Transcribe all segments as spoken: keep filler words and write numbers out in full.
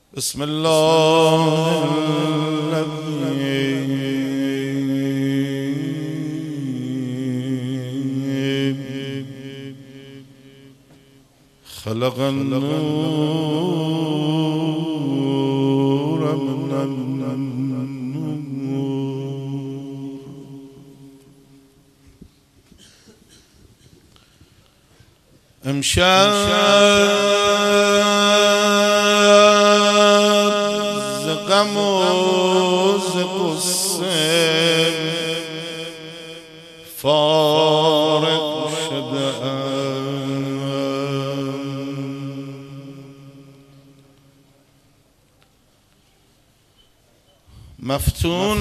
بسم الله الذي خلق النور من النور امشب ز غم و ز غصه فارغ شده‌ام، مفتون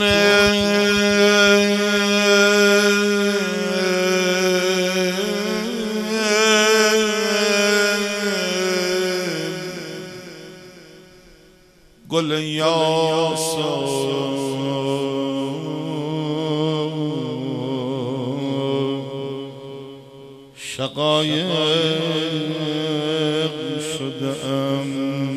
گل یاس شقایق شده‌ام،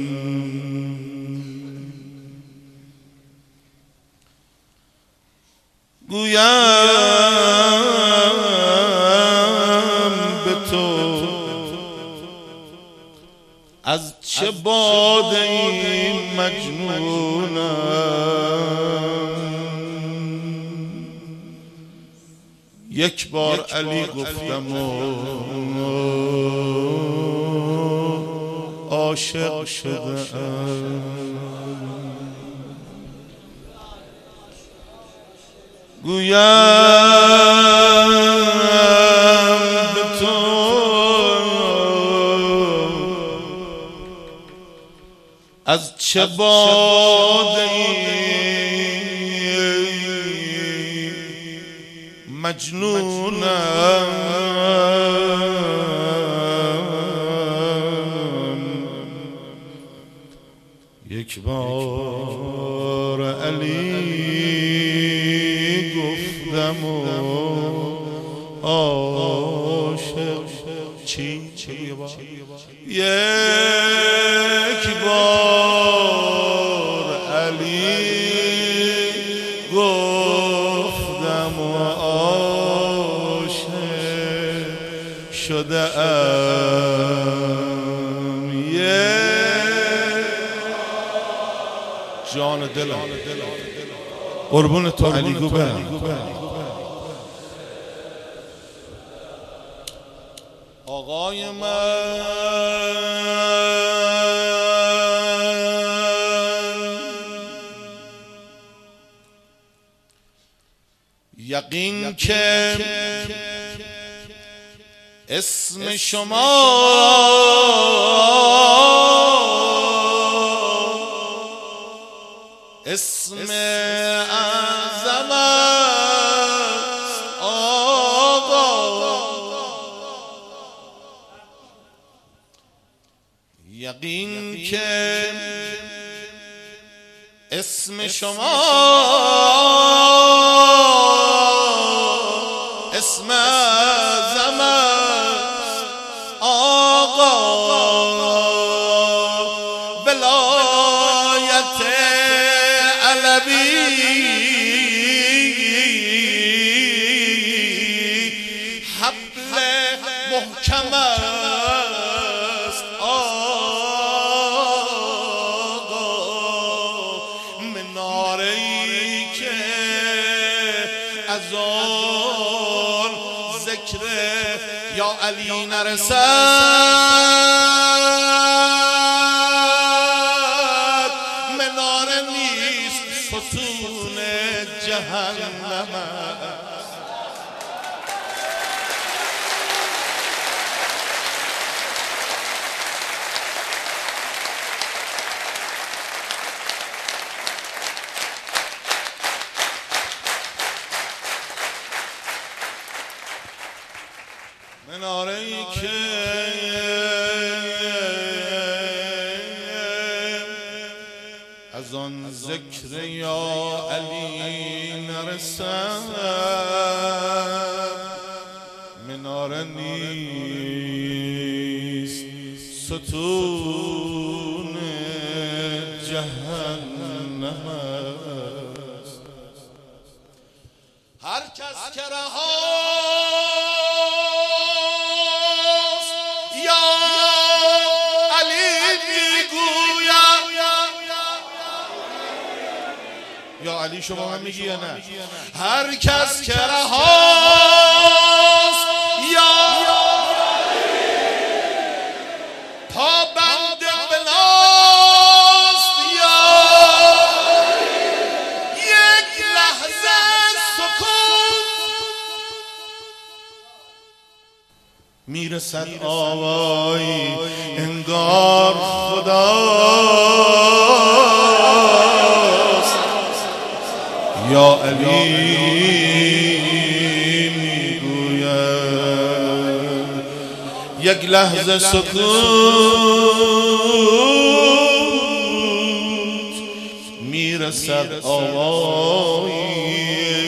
گویم به تو از چه باده این مجنونم. یک بار علی گفتم و عاشق شده‌ام، گویم به تو از چه باده مجنونم. یک بار علی گفتم و عاشق چی یک بار علی گفتم و عاشق شده‌ام. جان دلم قربون تو علی گو برم. آقای من یقین که اسم شما اسم اعظم است آقا. یقین که اسم شما اسم اعظم است آقا. ولایت علوی حبل محکم است آقا. مناره‌ای که از آن ذکر یا علی نرسد مناره نیست، ستون جهنم است. مناره‌ای که از آن ذکر یا علی نرسد مناره نیست، ستون جهنم است. هر کس که رهاست یا علی میگویم، یا علی شما هم میگی یا نه؟ هر کس که رهاست یا پابند بلاست یا یک لحظه سکون میرسد آوایی انگار خداست. یا علی میگوید یک لحظه سکوت میرسد آوایی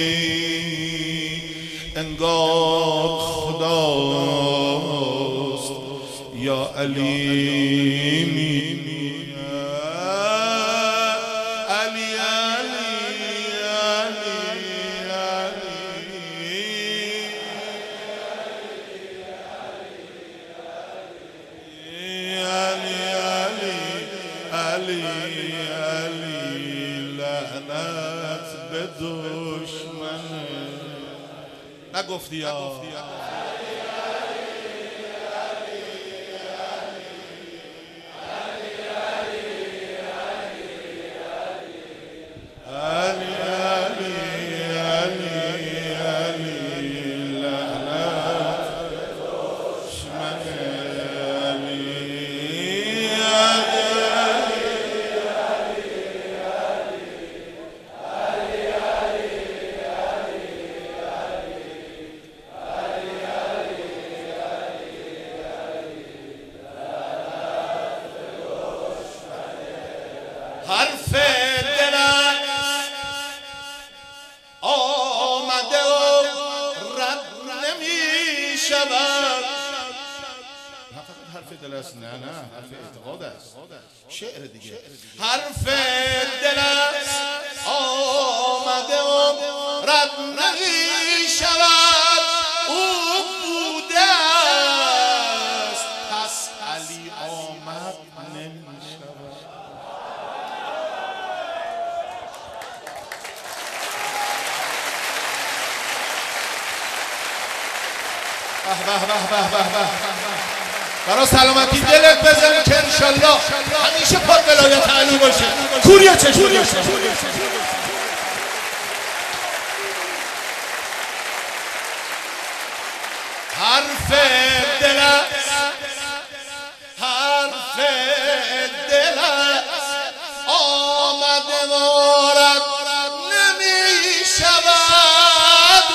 انگار خداست. یا علی میگوید علی علی علی لعنت به دشمن. نگفتی یا حرف دل آمده و رد نمی شود. نه فقط حرف دل است، نه نه حرف اعتقاد است، شعر دیگه. حرف دل آمده و رد نمی شود. او بوده است پس علی آمد نمی شود. به به به به به به برای سلامتی دلت بزن که انشالله همیشه پر ولایت علی باشه. کوریا چشم حرف دل حرف دل آمده و رد نمی شود.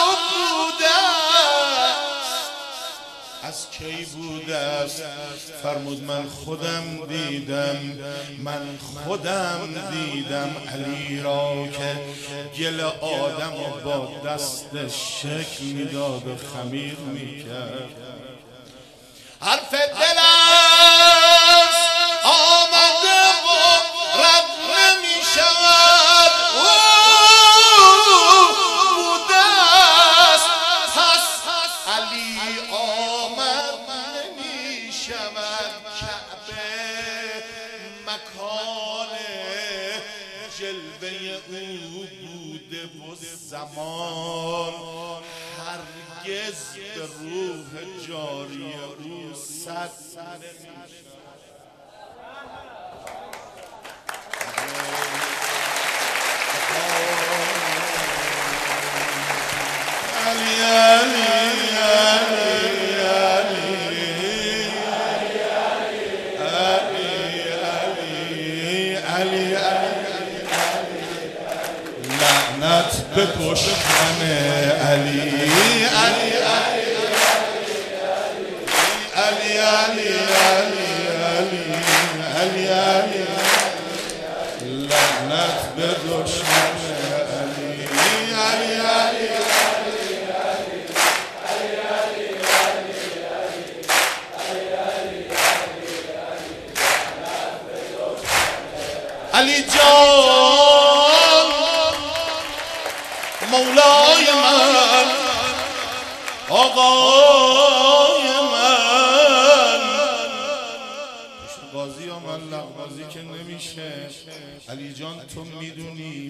از کی بوده است؟ فرمود من خودم دیدم، من خودم دیدم علی را که گل آدم و با دست شکل میداد و خمیر میکرد. حرف دل است آمده و رد نمی شود. بوده است پس علی مکان جلوه او بوده و زمان هرگز به روح جاری او صد نمیشه. علی علی لعنت به دشمن علی. علی علی علی علی علی علی علی لعنت به دشمن علی. علی علی علی جان مولای من آقای من قاضی یا ملق قاضی که نمیشه. علی جان تو میدونی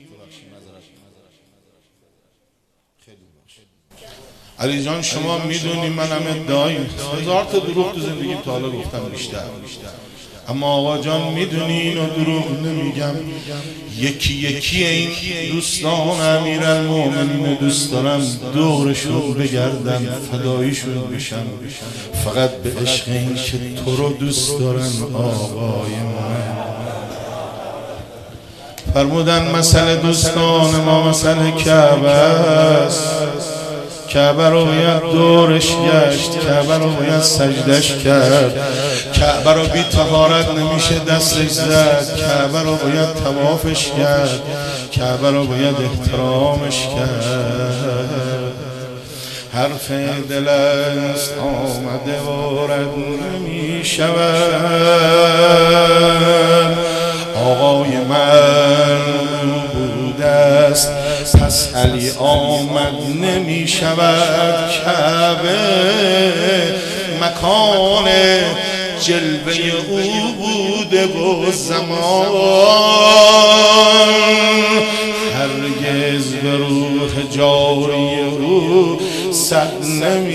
علی جان شما میدونی منم ادعای هزار تا دروغ تو زندگیم تا حالا گفتم بیشتر، اما آقا جان میدونی اینو دروغ نمیگم. یکی یکی این دوستان امیرالمومنین دوست دارم دورشون بگردم فداییشون بشم، فقط به عشق این که تو رو دوست دارن آقای من. فرمودن مسئله دوستان ما مسئله کعبه است، کعبه رو باید دورش گشت، کعبه رو باید سجدش کرد، کعبه رو بی طهارت نمیشه دستش زد، کعبه رو باید طوافش کرد، کعبه رو باید احترامش کرد. حرف دل است آمده و رد نمیشود، آقای من بوده است پس علی آمد نمی شود. کعبه مکان جلوه او بوده و زمان، هرگز به روح جاری او صد نمی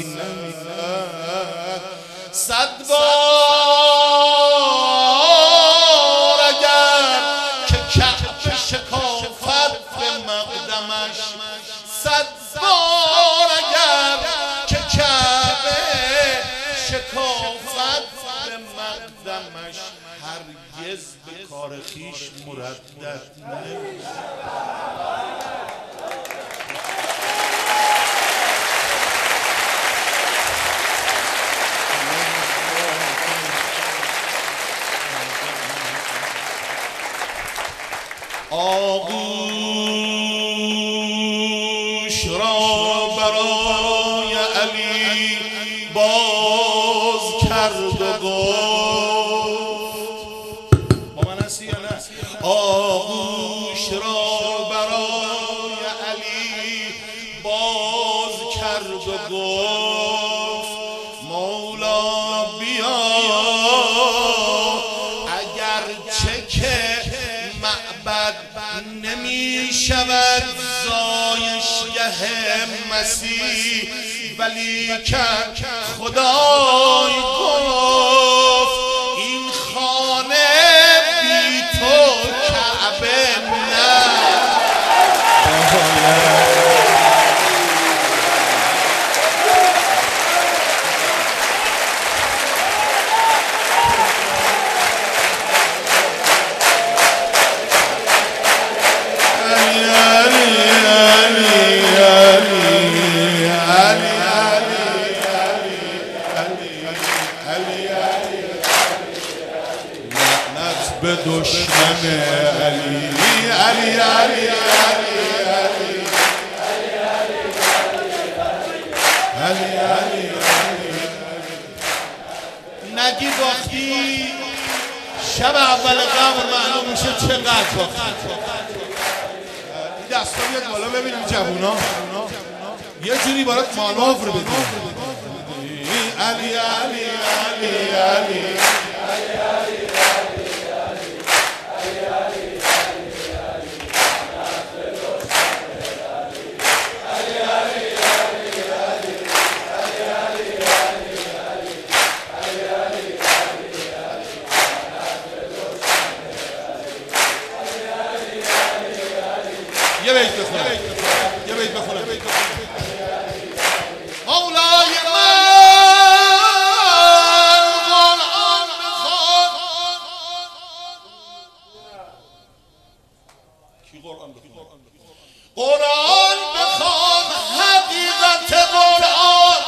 صد بار اگر که کعبه شکافت به مقدمش، صد بار اگر که کعبه شکافت به مقدمش، هرگز به کار خویش مردد نمی‌شود. آغوش را برای علی باز کرد و گفت، با من هستی یا نه؟ آغوش را برای علی باز کرد و گفت، مولا بیا اگر چه که معبد نمی شود زایشگه مسیح، ولی که خدای گفت این خانه بی تو کعبه نه. به دشمن علی علی علی علی علی علی نگی باختی شب اول قبر معلوم میشه چقدر باختی. این دستا بیاد بالا ببینیم جوونا یه جوری برات مانور بدیم. علی علی علی علی یه بیت بخونم یه بیت بخونم مولای من قرآن بخوان. کی قرآن بخوان؟ قرآن بخوان حقیقت قرآن.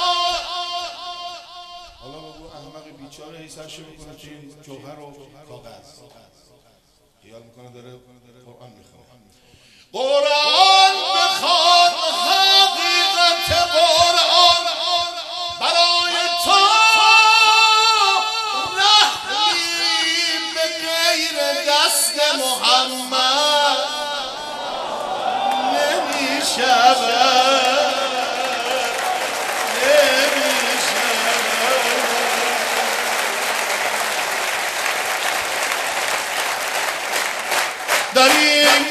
حالا بگو احمق بیچاره هی سرشو میکنه توی جوهر و کاغذ خیال میکنه داره قرآن میخوان. قرآن بخوان حقیقت قرآن، برای تو رحمی به غیر دست محمد نمی شود داریم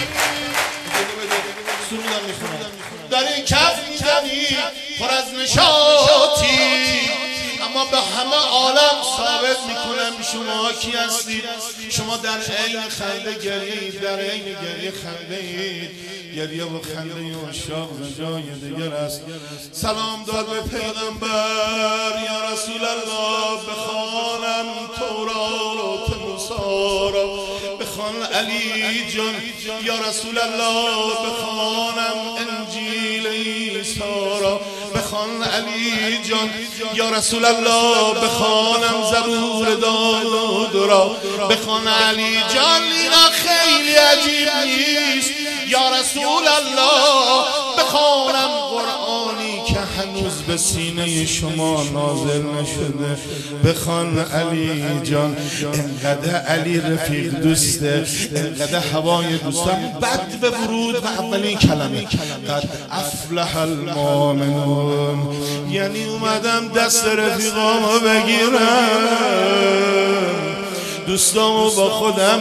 سرودم میخونم داریم کف میزنی پر از نشاطی، اما به همه عالم ثابت میکنم شما کی هستید. شما در عین خنده گریه‌اید، در عین گریه خنده اید. گریه و خنده عشاق جای دیگر است. سلام داد به پیغمبر یا رسول الله، بخوانم تورات موسی را، بخوان علی جان یا رسول الله، بخوانم انجیل عیسی را، بخوان علی جان یا رسول الله، بخوانم زبور داود را، بخوان علی جان. اینا خیلی عجیب نیست یا رسول الله، بخوانم قرآنی که هنوز به سینه شما نازل نشده، بخوان علی جان. انقدر علی رفیق دوسته، انقدر هوای دوستم. بد به ورود و اولین کلمه قد افلح المؤمنون، یعنی اومدم دست رفیقامو بگیرم، دوستامو با خودم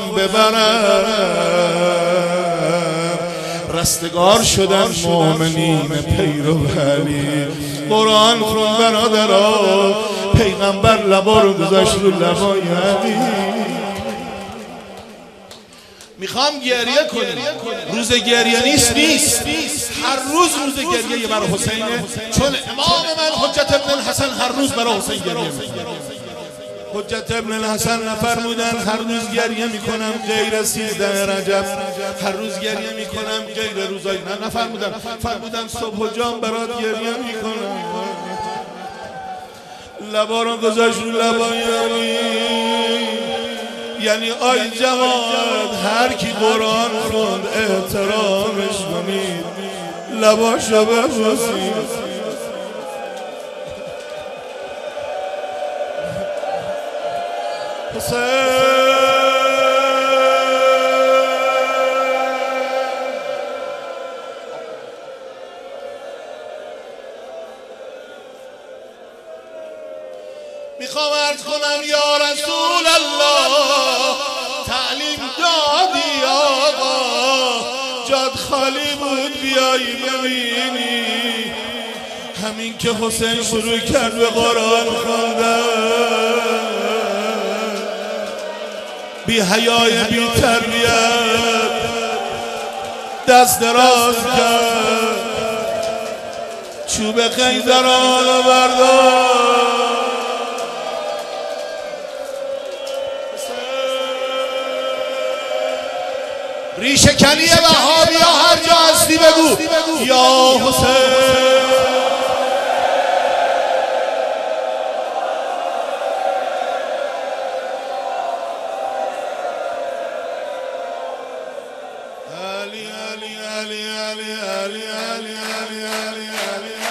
ببرم. رستگار شدن مؤمنین پیرو علی. قرآن خون برادرها، پیغمبر لبا رو گذاشت رو لبای علی. میخوام گریه کنیم، روز گریه نیست نیست هر روز روز گریه برای حسینه، چون امام من حجت ابن الحسن هر روز برای حسین گریه میکنه. حجت ابن الحسن نفرمودن هر روز گریه میکنم غیر سیزده رجب، هر روز گریه میکنم غیر روزای نه نفرمودن، فرمودن صبح و جان برات گریه میکنم. لبا رو گذاشت رو لبای علی، یعنی آی جواد هر کی قرآن خوند احترامش کنید، لباشو ببوسید. میخوام عرض کنم یا رسول الله، تعلیم دادی آقا، جاد خالی بود بیایی ببینی. همین که حسین شروع کرد به قرآن خواندن، بی حیای بی تربیت دست دراز کرد، چوب خیزران رو برداشت. ریشه کنی وهابی ها هر جا هستی بگو یا حسین. علی علی علی علی علی علی علی علی علی